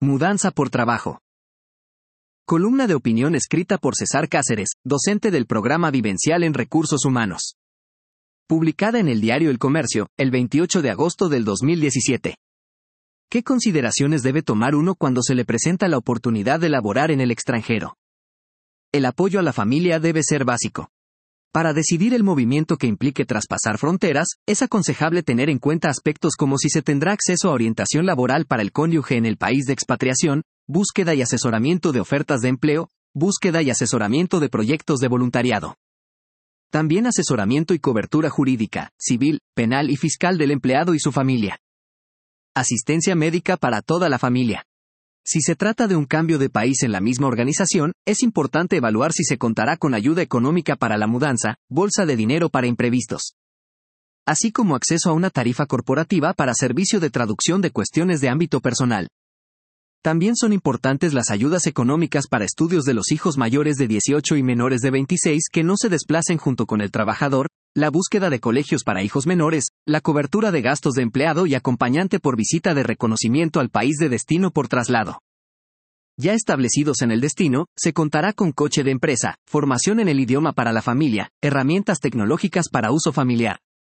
Mudanza por trabajo. Columna de opinión escrita por César Cáceres, docente del programa vivencial en Recursos Humanos. Publicada en el diario El Comercio, el 28 de agosto del 2017. ¿Qué consideraciones debe tomar uno cuando se le presenta la oportunidad de laborar en el extranjero? El apoyo a la familia debe ser básico. Para decidir el movimiento que implique traspasar fronteras, es aconsejable tener en cuenta aspectos como si se tendrá acceso a orientación laboral para el cónyuge en el país de expatriación, búsqueda y asesoramiento de ofertas de empleo, búsqueda y asesoramiento de proyectos de voluntariado. También asesoramiento y cobertura jurídica, civil, penal y fiscal del empleado y su familia. Asistencia médica para toda la familia. Si se trata de un cambio de país en la misma organización, es importante evaluar si se contará con ayuda económica para la mudanza, bolsa de dinero para imprevistos, así como acceso a una tarifa corporativa para servicio de traducción de cuestiones de ámbito personal. También son importantes las ayudas económicas para estudios de los hijos mayores de 18 y menores de 26 que no se desplacen junto con el trabajador, la búsqueda de colegios para hijos menores, la cobertura de gastos de empleado y acompañante por visita de reconocimiento al país de destino por traslado. Ya establecidos en el destino, se contará con coche de empresa, formación en el idioma para la familia, herramientas tecnológicas para uso familiar.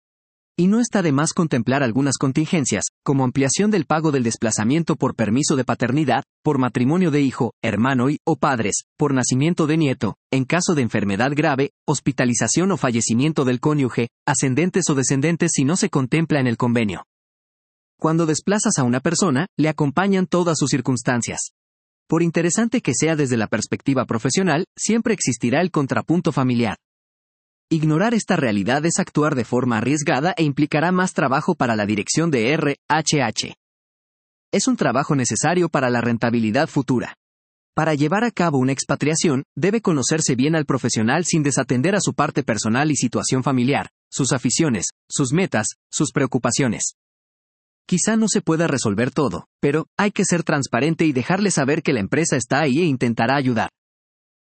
Y no está de más contemplar algunas contingencias, como ampliación del pago del desplazamiento por permiso de paternidad, por matrimonio de hijo, hermano o padres, por nacimiento de nieto, en caso de enfermedad grave, hospitalización o fallecimiento del cónyuge, ascendentes o descendentes si no se contempla en el convenio. Cuando desplazas a una persona, le acompañan todas sus circunstancias. Por interesante que sea desde la perspectiva profesional, siempre existirá el contrapunto familiar. Ignorar esta realidad es actuar de forma arriesgada e implicará más trabajo para la dirección de RH. Es un trabajo necesario para la rentabilidad futura. Para llevar a cabo una expatriación, debe conocerse bien al profesional sin desatender a su parte personal y situación familiar, sus aficiones, sus metas, sus preocupaciones. Quizá no se pueda resolver todo, pero hay que ser transparente y dejarle saber que la empresa está ahí e intentará ayudar.